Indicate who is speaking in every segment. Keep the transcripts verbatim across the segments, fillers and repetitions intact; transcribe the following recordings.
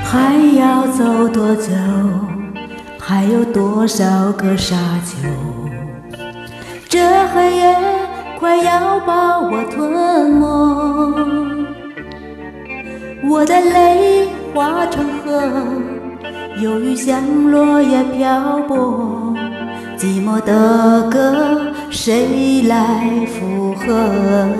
Speaker 1: 还要走多久？还有多少个沙丘？这黑夜快要把我吞没，我的泪化成河，忧郁像落叶漂泊，寂寞的歌谁来附和？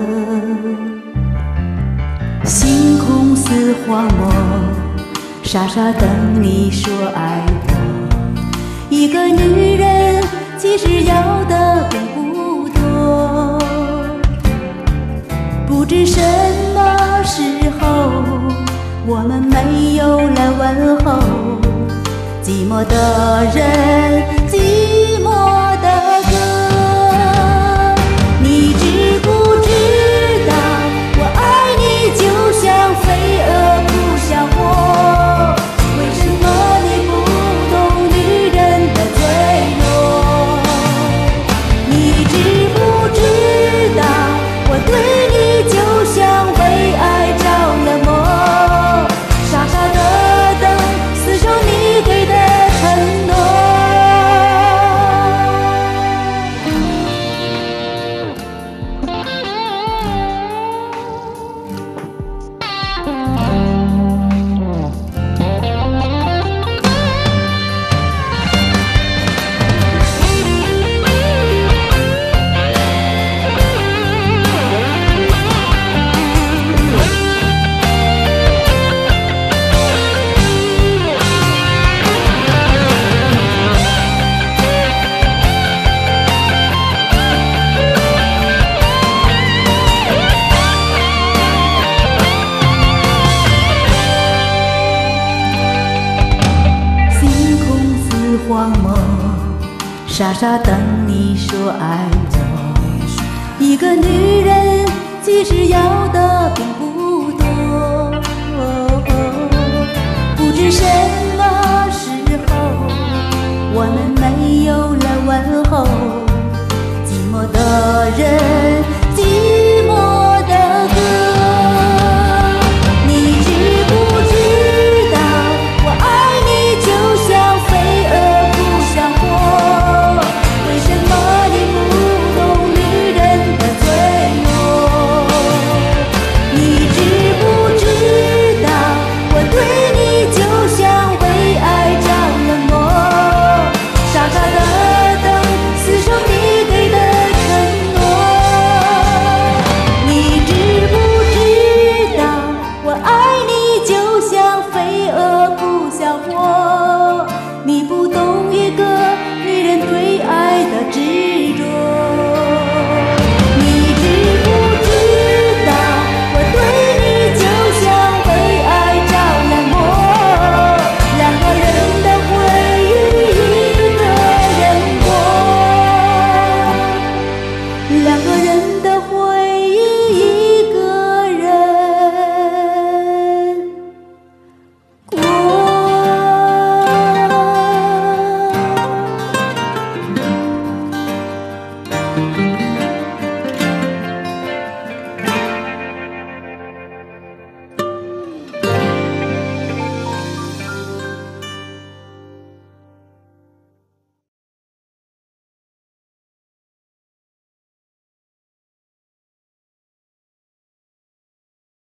Speaker 1: 星空似荒漠，傻傻等你说爱我。一个女人其实要的并不多，不知什么时候我们没有了问候，寂寞的人，寂寞的歌。你知不知道我爱你就像飞蛾扑向我，为什么你不懂女人的脆弱？你知不知道我对你就像为爱着了魔，傻傻的等厮守你给的承诺。荒漠，傻傻等你说爱我。一个女人其实要的并不多，不知什么时候我们没有了问候，寂寞的人，寂寞的歌。你知不知道我爱你就像飞蛾扑向我，为什么你不懂女人的脆弱？你知不知道我对你就像为爱着了魔，傻傻的等厮守你给的承诺。你知不知道我爱你就像飞蛾扑向我，你不懂一个女人对爱的执着。你知不知道我对你就像为爱着了魔，两个人的回忆一个人过，两个人的回忆一个人过。